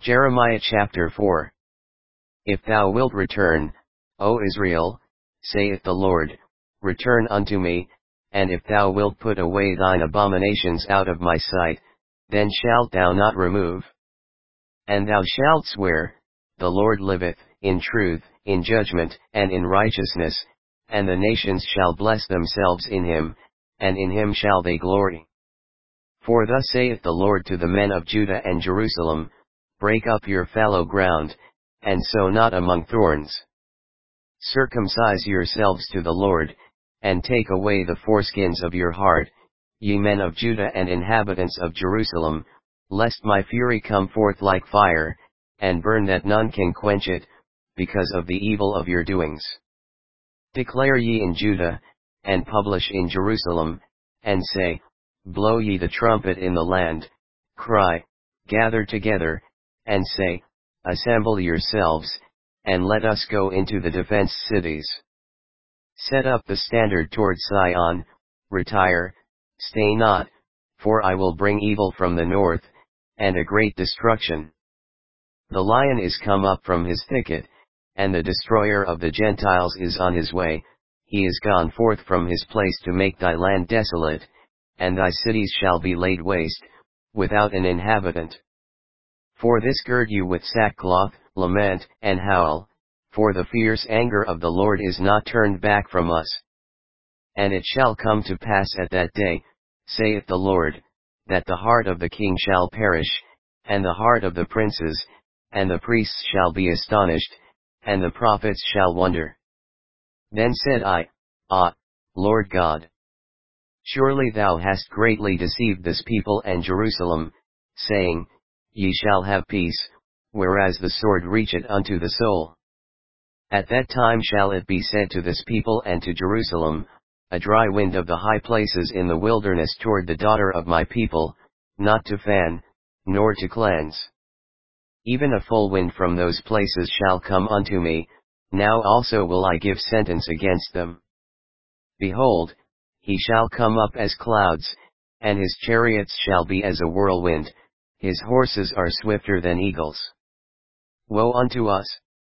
Jeremiah chapter 4. If thou wilt return, O Israel, saith the Lord, return unto me, and if thou wilt put away thine abominations out of my sight, then shalt thou not remove. And thou shalt swear, the Lord liveth, in truth, in judgment, and in righteousness, and the nations shall bless themselves in him, and in him shall they glory. For thus saith the Lord to the men of Judah and Jerusalem, break up your fallow ground, and sow not among thorns. Circumcise yourselves to the Lord, and take away the foreskins of your heart, ye men of Judah and inhabitants of Jerusalem, lest my fury come forth like fire, and burn that none can quench it, because of the evil of your doings. Declare ye in Judah, and publish in Jerusalem, and say, blow ye the trumpet in the land, cry, gather together, and say, assemble yourselves, and let us go into the defense cities. Set up the standard toward Sion, retire, stay not, for I will bring evil from the north, and a great destruction. The lion is come up from his thicket, and the destroyer of the Gentiles is on his way, he is gone forth from his place to make thy land desolate, and thy cities shall be laid waste, without an inhabitant. For this gird you with sackcloth, lament, and howl, for the fierce anger of the Lord is not turned back from us. And it shall come to pass at that day, saith the Lord, that the heart of the king shall perish, and the heart of the princes, and the priests shall be astonished, and the prophets shall wonder. Then said I, Ah, Lord God! Surely thou hast greatly deceived this people and Jerusalem, saying, Ye shall have peace, whereas the sword reacheth unto the soul. At that time shall it be said to this people and to Jerusalem, a dry wind of the high places in the wilderness toward the daughter of my people, not to fan, nor to cleanse. Even a full wind from those places shall come unto me, now also will I give sentence against them. Behold, he shall come up as clouds, and his chariots shall be as a whirlwind, his horses are swifter than eagles. Woe unto us!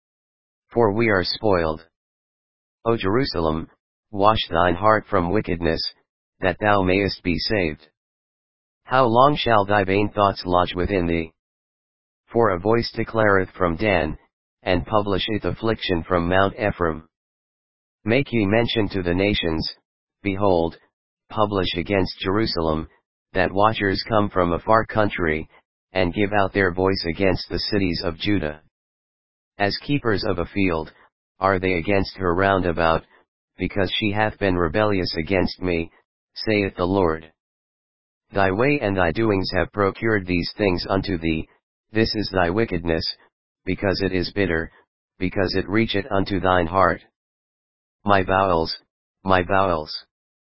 For we are spoiled. O Jerusalem, wash thine heart from wickedness, that thou mayest be saved. How long shall thy vain thoughts lodge within thee? For a voice declareth from Dan, and publisheth affliction from Mount Ephraim. Make ye mention to the nations, behold, publish against Jerusalem, that watchers come from a far country, and give out their voice against the cities of Judah. As keepers of a field, are they against her round about, because she hath been rebellious against me, saith the Lord. Thy way and thy doings have procured these things unto thee, this is thy wickedness, because it is bitter, because it reacheth unto thine heart. My bowels, my bowels!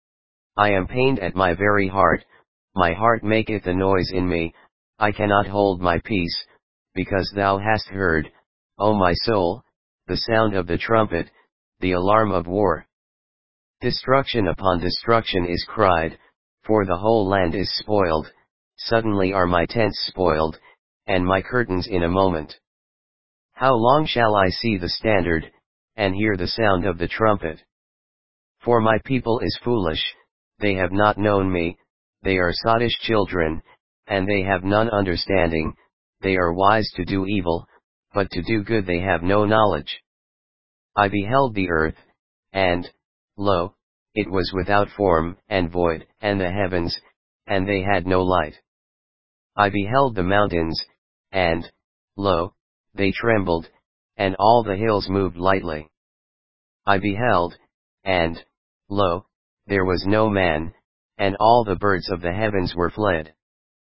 I am pained at my very heart, my heart maketh a noise in me, I cannot hold my peace, because thou hast heard, O my soul, the sound of the trumpet, the alarm of war. Destruction upon destruction is cried, for the whole land is spoiled, suddenly are my tents spoiled, and my curtains in a moment. How long shall I see the standard, and hear the sound of the trumpet? For my people is foolish, they have not known me, they are sottish children, and they have none understanding, they are wise to do evil, but to do good they have no knowledge. I beheld the earth, and, lo, it was without form and void, and the heavens, and they had no light. I beheld the mountains, and, lo, they trembled, and all the hills moved lightly. I beheld, and, lo, there was no man, and all the birds of the heavens were fled.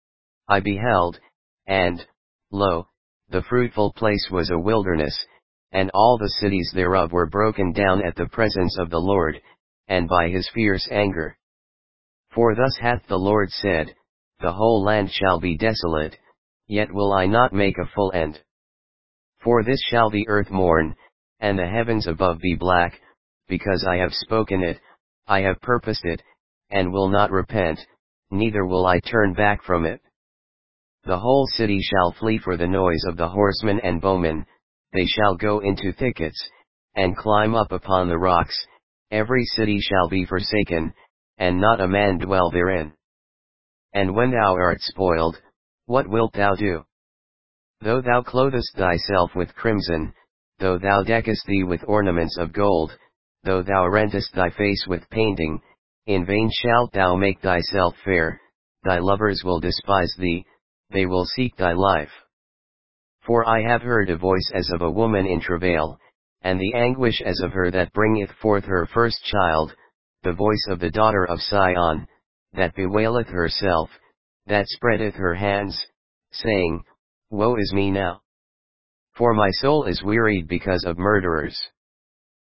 I beheld, and, lo, the fruitful place was a wilderness, and all the cities thereof were broken down at the presence of the Lord, and by his fierce anger. For thus hath the Lord said, the whole land shall be desolate, yet will I not make a full end. For this shall the earth mourn, and the heavens above be black, because I have spoken it, I have purposed it, and will not repent, neither will I turn back from it. The whole city shall flee for the noise of the horsemen and bowmen, they shall go into thickets, and climb up upon the rocks, every city shall be forsaken, and not a man dwell therein. And when thou art spoiled, what wilt thou do? Though thou clothest thyself with crimson, though thou deckest thee with ornaments of gold, though thou rentest thy face with painting, in vain shalt thou make thyself fair, thy lovers will despise thee, they will seek thy life. For I have heard a voice as of a woman in travail, and the anguish as of her that bringeth forth her first child, the voice of the daughter of Sion, that bewaileth herself, that spreadeth her hands, saying, Woe is me now! For my soul is wearied because of murderers.